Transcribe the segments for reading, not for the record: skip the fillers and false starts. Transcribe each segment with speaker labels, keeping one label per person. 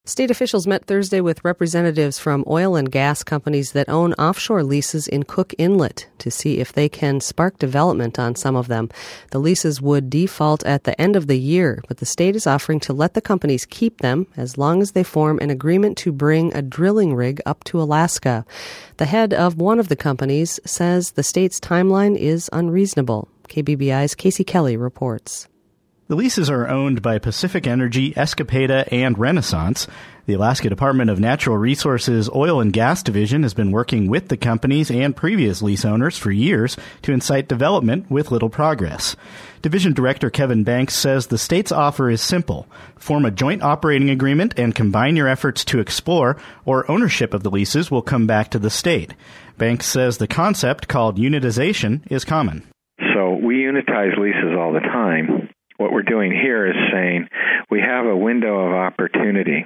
Speaker 1: State officials met Thursday with representatives from oil and gas companies that own offshore leases in Cook Inlet to see if they can spark development on some of them. The leases would default at the end of the year, but the state is offering to let the companies keep them as long as they form an agreement to bring a drilling rig up to Alaska. The head of one of the companies says the state's timeline is unreasonable. KBBI's Casey Kelly reports.
Speaker 2: The leases are owned by Pacific Energy, Escapeda, and Renaissance. The Alaska Department of Natural Resources Oil and Gas Division has been working with the companies and previous lease owners for years to incite development with little progress. Division Director Kevin Banks says the state's offer is simple. Form a joint operating agreement and combine your efforts to explore, or ownership of the leases will come back to the state. Banks says the concept, called unitization, is common.
Speaker 3: So we unitize leases all the time. What we're doing here is saying we have a window of opportunity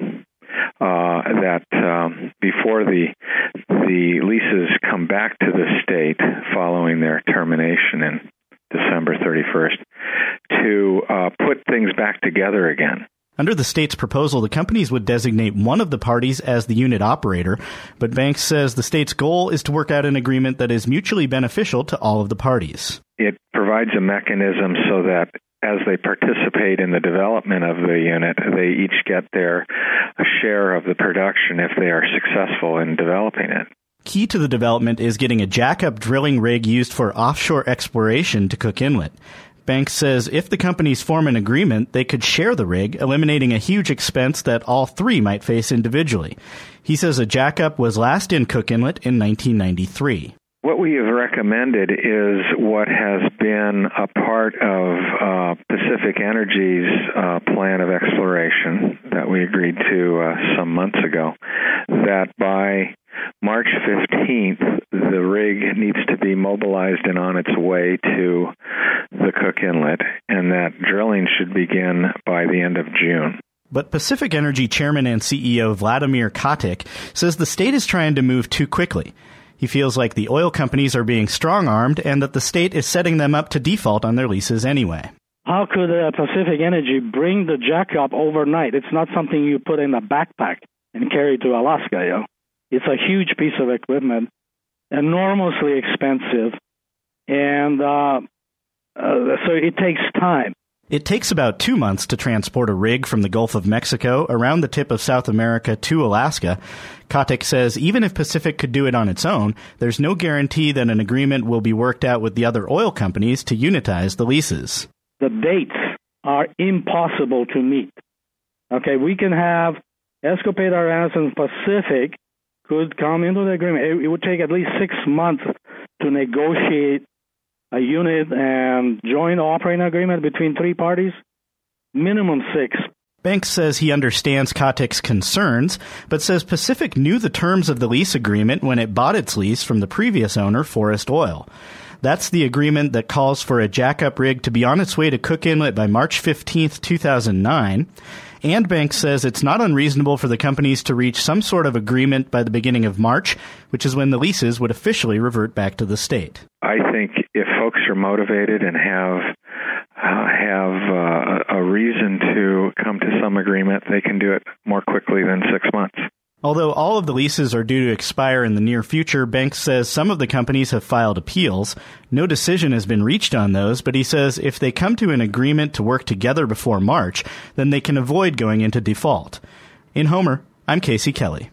Speaker 3: that before the leases come back to the state following their termination in December 31st to put things back together again.
Speaker 2: Under the state's proposal, the companies would designate one of the parties as the unit operator, but Banks says the state's goal is to work out an agreement that is mutually beneficial to all of the parties.
Speaker 3: It provides a mechanism so that as they participate in the development of the unit, they each get their share of the production if they are successful in developing it.
Speaker 2: Key to the development is getting a jackup drilling rig used for offshore exploration to Cook Inlet. Banks says if the companies form an agreement, they could share the rig, eliminating a huge expense that all three might face individually. He says a jackup was last in Cook Inlet in 1993.
Speaker 3: What we have recommended is what has been a part of Pacific Energy's plan of exploration that we agreed to some months ago, that by March 15th, the rig needs to be mobilized and on its way to the Cook Inlet, and that drilling should begin by the end of June.
Speaker 2: But Pacific Energy Chairman and CEO Vladimir Katic says the state is trying to move too quickly. He feels like the oil companies are being strong-armed and that the state is setting them up to default on their leases anyway.
Speaker 4: How could Pacific Energy bring the jackup overnight? It's not something you put in a backpack and carry to Alaska. It's a huge piece of equipment, enormously expensive, and so it takes time.
Speaker 2: It takes about 2 months to transport a rig from the Gulf of Mexico around the tip of South America to Alaska. Katic says even if Pacific could do it on its own, there's no guarantee that an agreement will be worked out with the other oil companies to unitize the leases.
Speaker 4: The dates are impossible to meet. Okay, we can have Escapeda, Renaissance, Pacific could come into the agreement. It would take at least 6 months to negotiate a unit and joint operating agreement between three parties, minimum 6.
Speaker 2: Banks says he understands Katic's concerns, but says Pacific knew the terms of the lease agreement when it bought its lease from the previous owner, Forest Oil. That's the agreement that calls for a jackup rig to be on its way to Cook Inlet by March 15th, 2009. And Banks says it's not unreasonable for the companies to reach some sort of agreement by the beginning of March, which is when the leases would officially revert back to the state.
Speaker 3: I think if folks are motivated and have a reason to come to some agreement, they can do it more quickly than 6 months.
Speaker 2: Although all of the leases are due to expire in the near future, Banks says some of the companies have filed appeals. No decision has been reached on those, but he says if they come to an agreement to work together before March, then they can avoid going into default. In Homer, I'm Casey Kelly.